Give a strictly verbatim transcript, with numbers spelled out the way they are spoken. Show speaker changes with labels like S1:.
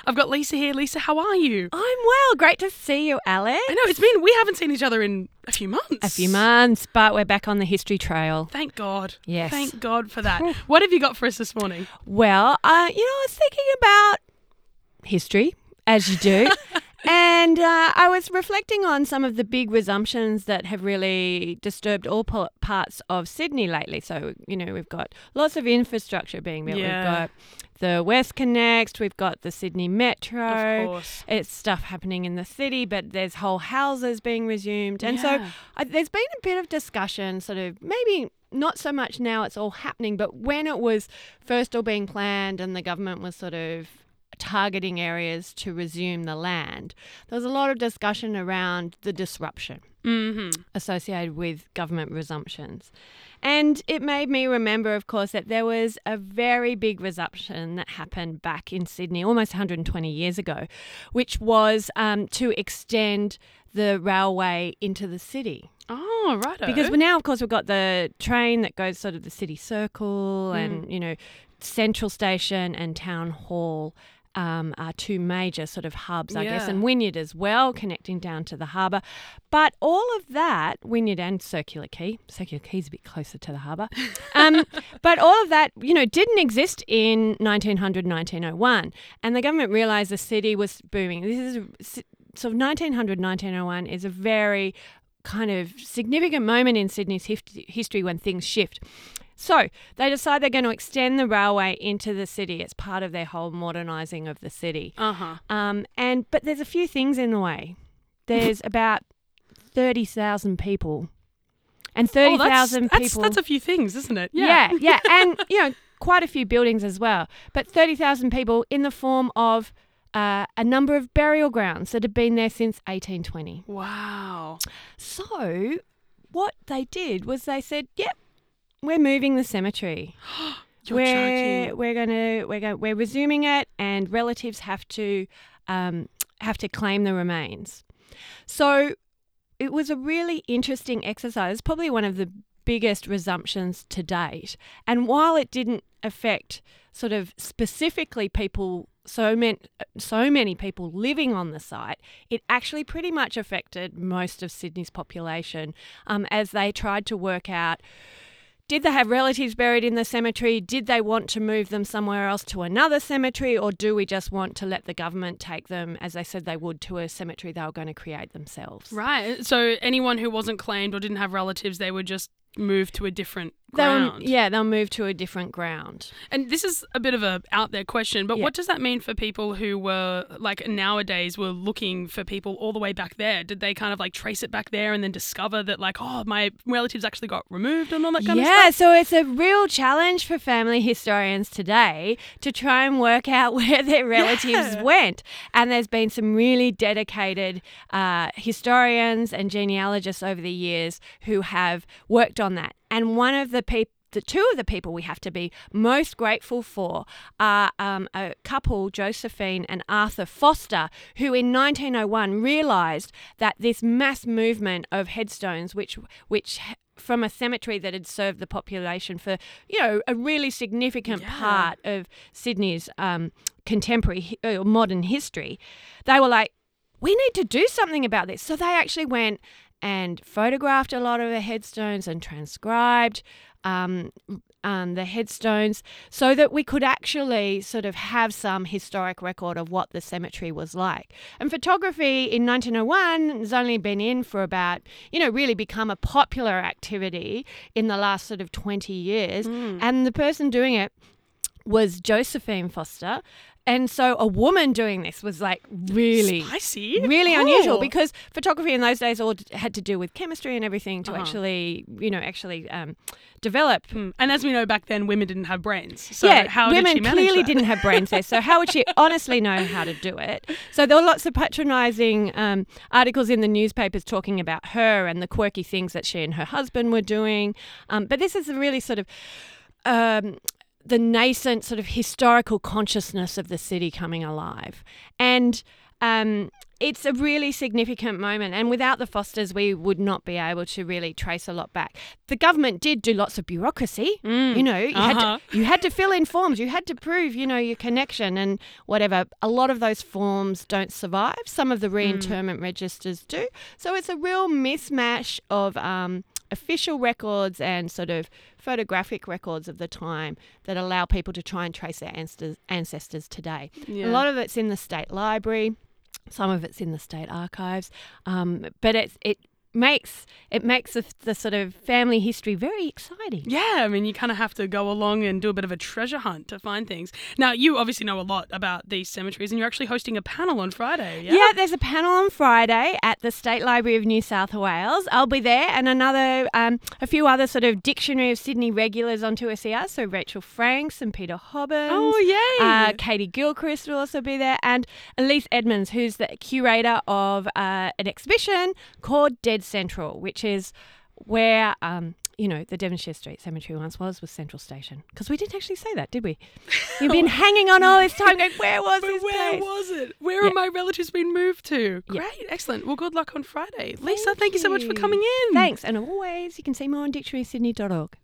S1: I've got Lisa here. Lisa, how are you?
S2: I'm well. Great to see you, Alex.
S1: I know, it's been, we haven't seen each other in a few months.
S2: A few months, but we're back on the history trail.
S1: Thank God.
S2: Yes.
S1: Thank God for that. What have you got for us this morning?
S2: Well, uh, you know, I was thinking about history, as you do. And uh, I was reflecting on some of the big resumptions that have really disturbed all po- parts of Sydney lately. So, you know, we've got lots of infrastructure being built.
S1: Yeah.
S2: We've got the WestConnex, we've got the Sydney Metro.
S1: Of course.
S2: It's stuff happening in the city, but there's whole houses being resumed. And
S1: Yeah.
S2: so I, there's been a bit of discussion, sort of maybe not so much now it's all happening, but when it was first all being planned and the government was sort of targeting areas to resume the land, there was a lot of discussion around the disruption
S1: Mm-hmm.
S2: associated with government resumptions. And it made me remember, of course, that there was a very big resumption that happened back in Sydney almost one hundred twenty years ago, which was um, to extend the railway into the city.
S1: Oh, righto.
S2: Because now, of course, we've got the train that goes sort of the city circle
S1: Mm.
S2: and, you know, Central Station and Town Hall um, are two major sort of hubs, I guess,
S1: Yeah.
S2: and Wynyard as well, connecting down to the harbour. But all of that, Wynyard and Circular Quay, Circular Quay's a bit closer to the harbour, um, but all of that, you know, didn't exist in nineteen hundred, nineteen oh one. And the government realised the city was booming. This is a, sort of nineteen hundred, nineteen oh one is a very kind of significant moment in Sydney's hif- history when things shift. So they decide they're going to extend the railway into the city. It's part of their whole modernising of the city.
S1: Uh-huh.
S2: Um, and but there's a few things in the way. There's about thirty thousand people, and thirty thousand
S1: oh, that's,
S2: people.
S1: That's, that's a few things, isn't it?
S2: yeah, yeah, and you know, quite a few buildings as well. But thirty thousand people in the form of uh, a number of burial grounds that have been there since eighteen twenty.
S1: Wow.
S2: So what they did was they said, "Yep, we're moving the cemetery.
S1: You're
S2: we're
S1: joking.
S2: we're gonna we're going we're resuming it, and relatives have to um, have to claim the remains." So it was a really interesting exercise. It's probably one of the biggest resumptions to date. And while it didn't affect sort of specifically people, so many, so many people living on the site, it actually pretty much affected most of Sydney's population um, as they tried to work out, did they have relatives buried in the cemetery? Did they want to move them somewhere else to another cemetery? Or do we just want to let the government take them, as they said they would, to a cemetery they were going to create themselves?
S1: Right. So anyone who wasn't claimed or didn't have relatives, they would just move to a different
S2: They'll,
S1: ground.
S2: yeah, they'll move to a different ground.
S1: And this is a bit of a out there question, but
S2: Yeah.
S1: what does that mean for people who were, like nowadays, were looking for people all the way back there? Did they kind of like trace it back there and then discover that like, oh, my relatives actually got removed and all that kind
S2: Yeah,
S1: of stuff?
S2: so it's a real challenge for family historians today to try and work out where their relatives
S1: Yeah.
S2: went. And there's been some really dedicated uh, historians and genealogists over the years who have worked on that. And one of the people, the two of the people we have to be most grateful for are um, a couple, Josephine and Arthur Foster, who in nineteen oh one realised that this mass movement of headstones, which which from a cemetery that had served the population for, you know, a really significant
S1: Yeah.
S2: part of Sydney's um, contemporary or modern history, they were like, we need to do something about this. So they actually went and photographed a lot of the headstones and transcribed um, um, the headstones so that we could actually sort of have some historic record of what the cemetery was like. And photography in nineteen oh one has only been in for about, you know, really become a popular activity in the last sort of twenty years.
S1: Mm.
S2: And the person doing it was Josephine Foster. And so a woman doing this was like really,
S1: Spicy.
S2: really
S1: Oh.
S2: unusual because photography in those days all d- had to do with chemistry and everything to
S1: Uh-huh.
S2: actually, you know, actually um, develop.
S1: Mm. And as we know, back then, women didn't have brains. So
S2: yeah,
S1: how
S2: women
S1: did she manage
S2: clearly
S1: that?
S2: didn't have brain cells. So how would she honestly know how to do it? So there were lots of patronising um, articles in the newspapers talking about her and the quirky things that she and her husband were doing. Um, but this is a really sort of... Um, the nascent sort of historical consciousness of the city coming alive. And um, it's a really significant moment. And without the Fosters, we would not be able to really trace a lot back. The government did do lots of bureaucracy.
S1: Mm.
S2: You know, you,
S1: Uh-huh.
S2: had to, you had to fill in forms. You had to prove, you know, your connection and whatever. A lot of those forms don't survive. Some of the reinterment registers do. So it's a real mismatch of um, official records and sort of photographic records of the time that allow people to try and trace their ancestors, ancestors today.
S1: Yeah.
S2: A lot of it's in the State Library. Some of it's in the state archives, um, but it's, it makes it makes the, the sort of family history very exciting.
S1: Yeah, I mean, you kind of have to go along and do a bit of a treasure hunt to find things. Now, you obviously know a lot about these cemeteries, and you're actually hosting a panel on Friday, yeah?
S2: Yeah, there's a panel on Friday at the State Library of New South Wales. I'll be there, and another, um, a few other sort of Dictionary of Sydney regulars on two S E R. So Rachel Franks and Peter Hobbins.
S1: Oh, yay!
S2: Uh, Katie Gilchrist will also be there, and Elise Edmonds, who's the curator of uh, an exhibition called Dead Central, which is where, um, you know, the Devonshire Street Cemetery once was, was Central Station. Because we didn't actually say that, did we? You've been hanging on all this time going, where was
S1: But
S2: this
S1: where
S2: place?
S1: was it? Where
S2: Yeah.
S1: are my relatives being moved to?
S2: Yeah.
S1: Great, excellent. Well, good luck on Friday.
S2: Thank
S1: Lisa, thank you so much for
S2: you.
S1: coming in.
S2: Thanks. And always, you can see more on dictionary sydney dot org.